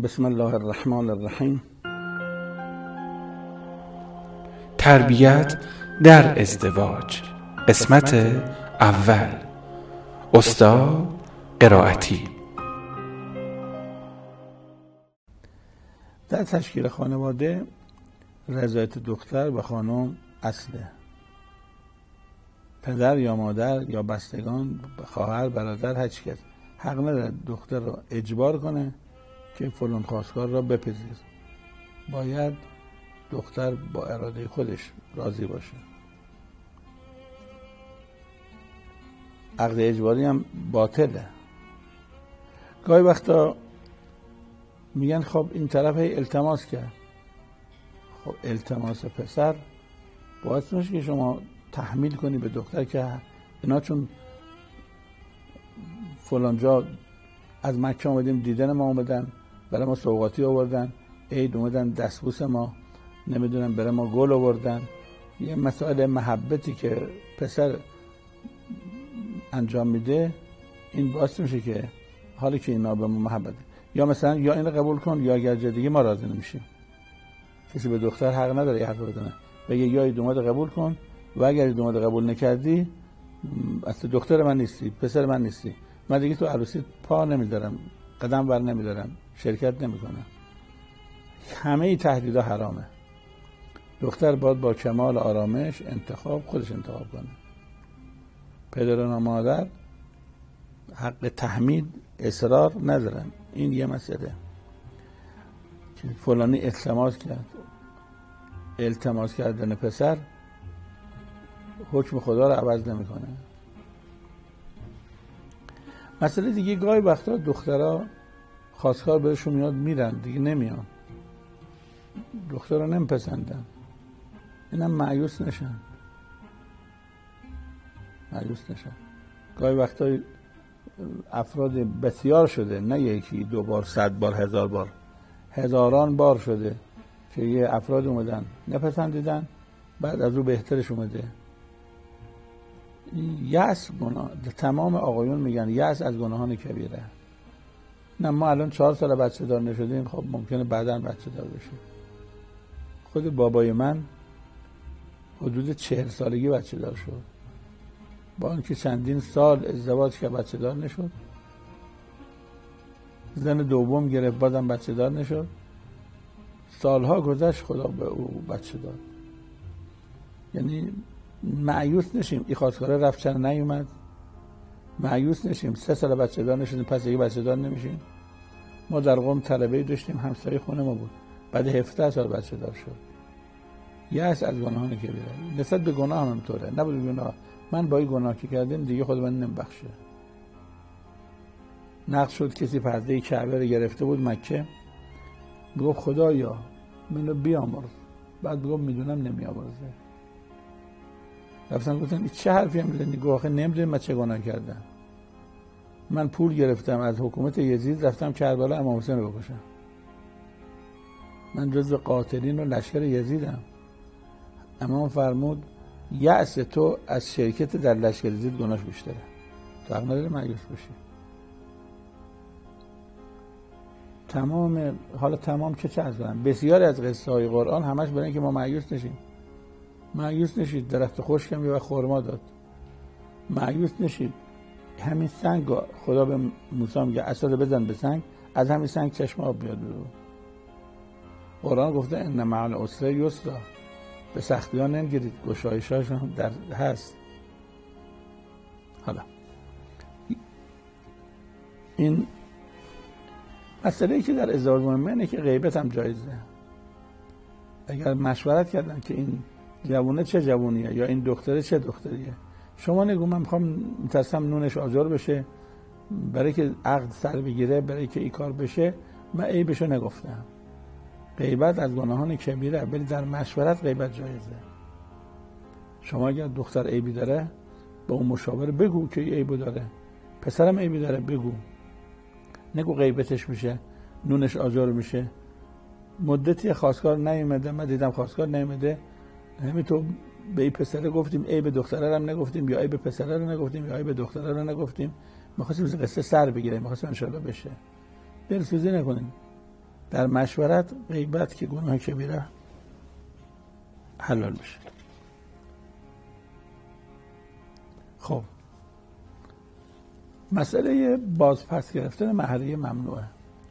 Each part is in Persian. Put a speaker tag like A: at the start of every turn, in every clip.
A: بسم الله الرحمن الرحیم.
B: تربیت در ازدواج، قسمت اول. استاد قرائتی.
A: در تشکیل خانواده رضایت دختر و خانم اصله. پدر یا مادر یا بستگان، خواهر، برادر، هر کس حق نداره دختر را اجبار کنه که فلان خواستگار را بپذیر. باید دختر با اراده خودش راضی باشه. عقد اجباری هم باطله. گاهی وقتا میگن خب این طرف التماس کرد. خب التماس پسر باعث میشه که شما تحمیل کنی به دختر که اینا چون فلان جا از مکه اومدیم دیدن ما اومدن، برای ما سوغاتی آوردن، عید اومدن دستبوس ما، نمیدونم برای ما گل آوردن. یه مسائل محبتی که پسر انجام میده این باعث میشه که حالی که اینا به ما محبت، یا مثلا یا این رو قبول کن یا اگر جای دیگه ما راضی نمیشیم. کسی به دختر حق نداره یه حرف بزنه بگه یا این دومات قبول کن و اگر این دومات قبول نکردی اصلا دختر من نیستی، پسر من نیستی، من دیگه تو عروسی پا نمیدارم، قدم بر نمیدارم، شرکت نمیکنم. همه ای تهدیدا حرامه. دختر باید با کمال آرامش خودش انتخاب کنه. پدر و مادر حق تحمید اصرار ندارن. این یه مسئله که فلانی التماس کرد. التماس کردن پسر حکم خدا رو عوض نمیکنه. مسئله دیگه گاهی وقتا دخترها خواستگار بهشون میاد میرن دیگه نمیان، دختر رو نمیپسندن، اینم مایوس نشن. گاهی وقتا افراد بسیار شده، نه یکی دو بار، 100 بار، 1000 بار، هزاران بار شده که یه افراد اومدن نپسندیدن، بعد از او بهترش اومده. یأس گناه. تمام آقایون میگن یأس از گناهان کبیره. نه ما الان 4 سال بچه دار نشدیم، خب ممکنه بعداً بچه دار بشیم. خود بابای من حدود 40 سالگی بچه دار شد، با اینکه چندین سال ازدواج که بچه دار نشد. زن دوم گرفت بازم بچه دار نشد. سالها گذشت خدا به او بچه داد. یعنی مایوس نشیم این خواستگاره رفت چرا نیومد، مایوس نشیم 3 سال بچه دار نشدیم پس دیگه بچه دار نمیشیم. ما در قم طلبه‌ای داشتیم همسایه خونه ما بود، بعد 17 سال بچه دار شد. یأس از گناهان کبیره. نسبت به گناه هم همینطوره. نبود گناه من با این گناه که کردیم دیگه خود من نمیبخشه. نقد شد کسی پرده کعبه رو گرفته بود مکه، میگفت خدایا منو بیامرز، بعد میگفت میدونم نمیامرزه. رفتن گفتن این چه حرفی هم میزنی؟ گفت آخه نمیدونی من چه گناه کردم. من پول گرفتم از حکومت یزید رفتم کربلا امام حسین رو بکشم. من جزو قاتلین و لشکر یزیدم. امام فرمود یأس تو از شرکت در لشکر یزید گناهش بیشتره. تو حق نداری مایوس باشی. تمام چه عرض کنم، بسیاری از قصه های قرآن همش برای اینکه ما مایوس نشیم. مایوس نشید درخت خشک هم یه وقت خرما داد. مایوس نشید همین سنگ خدا به موسی میگه عصا رو بزن به سنگ، از همین سنگ چشم آب بیاد بیرون. قرآن گفته ان مع العسر یسرا، به سختی ها نمیگیرید، گشایش‌هاش هم در هست. حالا این مسئله‌ای که در ازدواج مهمه اینه که غیبت هم جایزه. اگر مشورت کردن که این جوونه چه جوونیه یا این دختره چه دختریه، شما نگو من میترسم نونش آجر بشه برای که عقد سر بگیره، برای که این کار بشه، من عیبشو نگفتم. غیبت از گناهان کبیره، ولی در مشورت غیبت جایزه. شما اگر دختر عیبی داره با اون مشاور بگو که عیبو داره، پسرم عیبی داره بگو، نگو غیبتش میشه، نونش آجر میشه. مدتی خواستگار نیومده، من دیدم خواستگار نیومده، همینطور به این پسره گفتیم عیب دختره رو نگفتیم، یا عیب پسره رو نگفتیم، یا عیب دختره رو نگفتیم. می‌خواستیم قصه سر بگیریم، می‌خواستیم ان شاءالله بشه. دلسوزی نکنیم. در مشورت غیبت که گناه کبیره حلال بشه. خب مسئله بازپس گرفتن مهریه ممنوعه،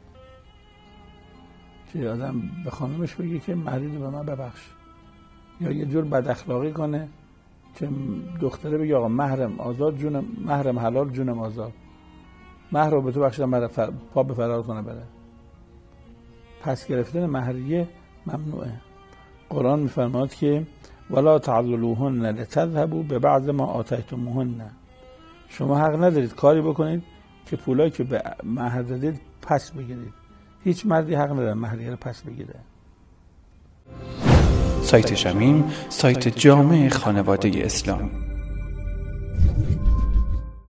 A: که آدم به خانومش بگه که مهریه رو به من ببخش، یا یه جور بد اخلاقی کنه که دختره بگه آقا مهرم آزاد جونم، مهرم حلال جونم آزاد، مهر رو به تو بخشیدم، برای پا به فرار کنه بره. پس گرفتن مهریه ممنوعه. قرآن میفرماد که ولا تعضلوهن لتذهبوا ببعض ما آتیتموهن، شما حق ندارید کاری بکنید که پولایی که به مهر دادید پس بگیرید. هیچ مردی حق نداره مهریه رو پس بگیره.
B: سایت شمیم، سایت جامع خانواده اسلامی.